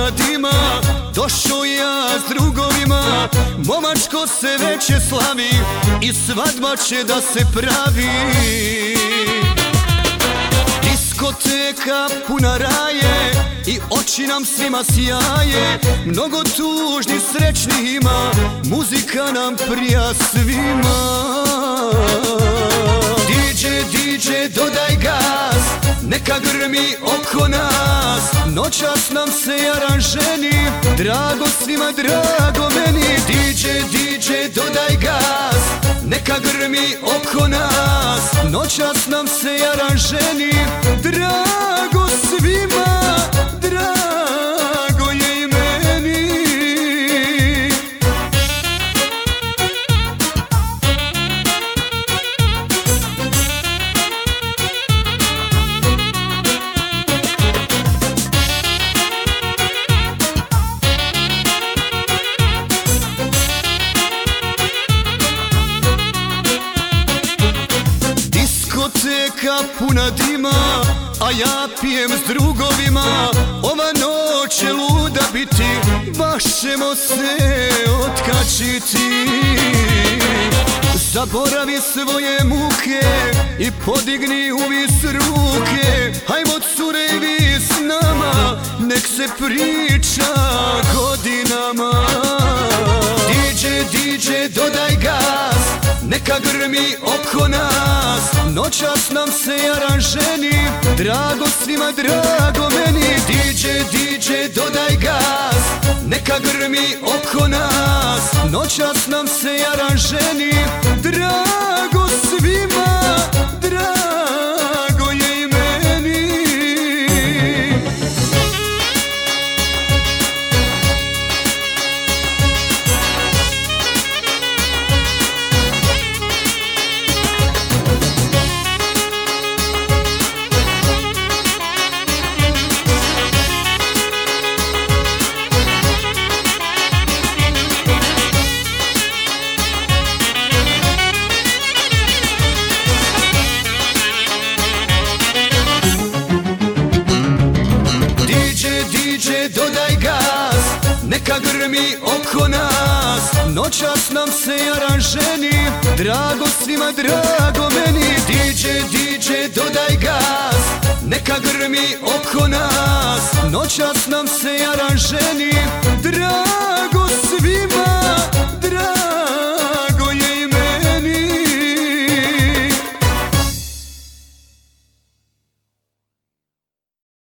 puna dima, došao ja s drugovima, momačko se veće slavi i svadba će da se pravi. Diskoteka puna raje i oči nam svima sjaje, mnogo tužnih srećnih ima, muzika nam prija svima. DJ, dodaj gas, neka grmi oko nas, noćas nam se aranženi, drago svima, drago meni. DJ, dodaj gas, neka grmi oko nas, noćas nam se aranženi, drago svima, drago je i meni. Diskoteka puna dima, a ja pijem s drugovima, ova noć će luda biti, baš ćemo se otkačiti. Zaboravi svoje muke i podigni uvis ruke, hajmo cure i vi s nama, nek se priča godinama. DJ, dodaj gas, neka grmi oko nas, noćas nam se aranženi, drago svima, drago meni. DJ, dodaj gas, neka grmi oko nas, noćas nam se aranženi, drago svima, drago je i meni. DJ, dodaj gas, neka grmi oko nas, noćas nam se aranženi, drago svima, drago meni. DJ, dodaj gas, neka grmi oko nas, noćas nam se aranženi, drago